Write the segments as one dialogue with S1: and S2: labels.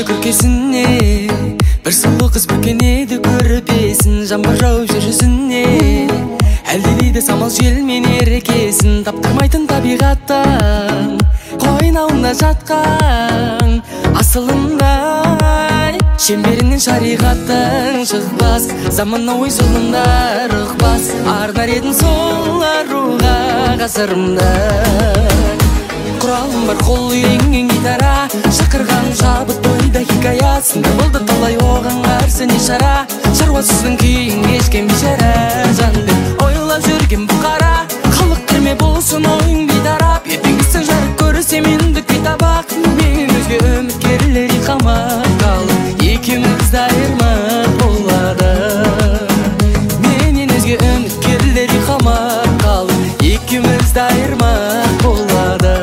S1: күлгенде күлкесіне бір сұлу қыз бүркенеді көрпесін, жаңбыр жауып жер жүзіне әлде дейді самал желмен ерекесін, таптырмайтын табиғаттан қойнауында жатқан асылындай шеңберінен шариғаттың шықпас, заманауи зұлымдар ықпас, арнар едім сол аруға ғасырымда. Құралым бар қол үйренген гитара, шақырған шабыт бойда хикаясында болды талай оған қарсы не шара, шаруасыздың күйін кешкен бейшара жанды ойлап жүрген бұқара, халық кірме болсын ойың бейтарап, ертеңгісін жарық көрсе мендік бейтабақ, менен өзге үміткерлер қамап қалып екеуміз айырмақ болады. Менен өзге үміткерлер қамап қалып екеуміз айырмақ болады.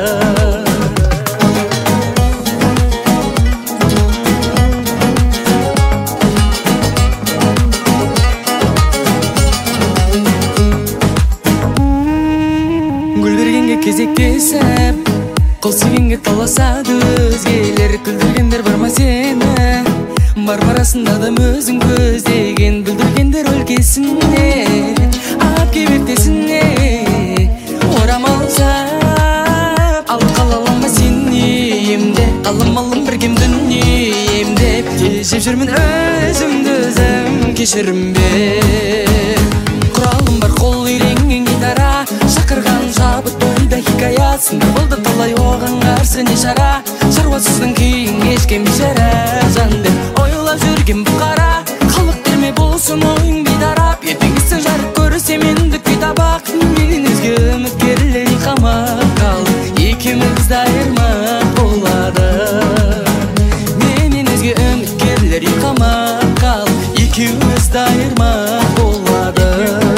S1: Кезектесіп қол сүйгенге таласады өзгелер, күлдіргендер бар ма сені, бар арасында да өзің көздеген, бүлдіргендер өлкесіне алып кеп ертесіне орамал сап алып қала алама сені емде, қаламалым біргем дүниемде, тежеп жүрмін өзімді өзім кешірім бер. Құралым бар қол үйренген гитара, шақырған шабыт бойда хикаясында болды талай оған қарсы не шара, шаруасыздың күйін кешкен бейшара жанды ойлап жүрген бұқара, халық берме болсын ойың бейтарап, ертеңгісін жарық көрсе мендік бейтабақ, менен өзге үміткерлер қамап қалып екеуміз айырмақ болады. Менен өзге үміткерлер қамап қалып екеуміз айырмақ болады.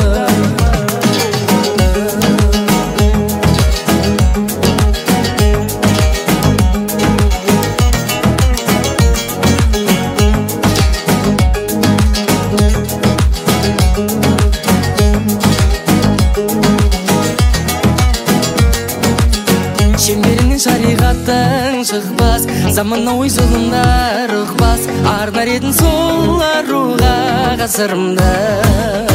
S1: Шеңберінен шариғаттың шықпас, заманауи зұлымдар ықпас, арнар едім сол аруға ғасырымда.